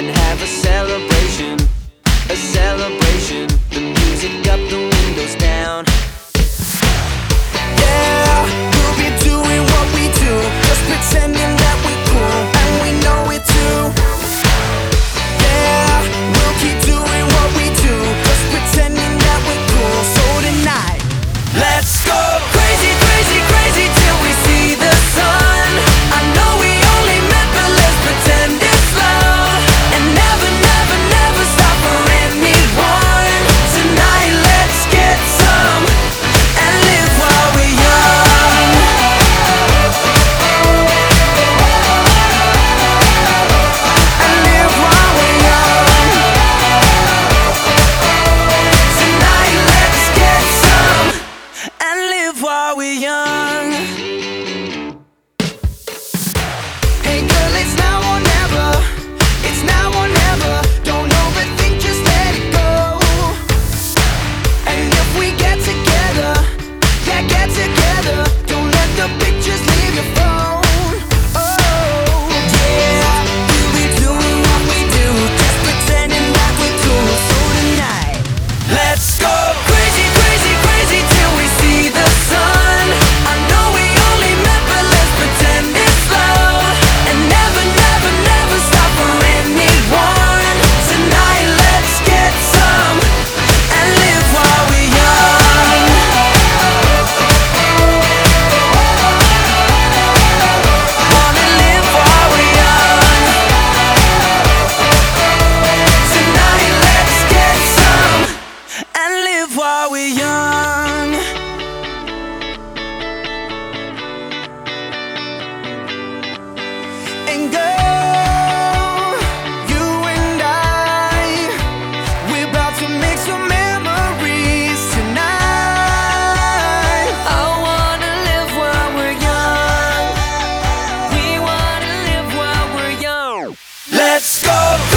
and have a celebration, a celebration. The music up, the windows down. Yeah, we'll be doing what we do, just pretending that we're cool, and we know it too. Yeah, we'll keep doing what we do, just pretending that we're cool. So tonight, let's go crazy, crazy, crazy till we see the sun. I know we only met, but let's pretend it's love, and never, never, never stop for anyone. Tonight, let's get some and live while we're young. And live while we're young. Tonight, let's get some and live while we're young. Hey girl, it's now or never. It's now or never. Don't overthink, just let it go. And if we get together, yeah, get together. Don't let the pictures leave your phone. Oh, yeah, we'll be doing what we do, just pretending that we're cool. So tonight, let's go crazy, crazy, crazy till we see the sun. I know we only met, but let's pretend it's love, and never, never, never stop for anyone. Tonight, let's get some and live while we're young. Wanna live while we're young. Tonight, let's get some and live while we're young. And girl, you and we're about to make some memories tonight. I wanna live while we're young. We wanna live while we're young. Let's go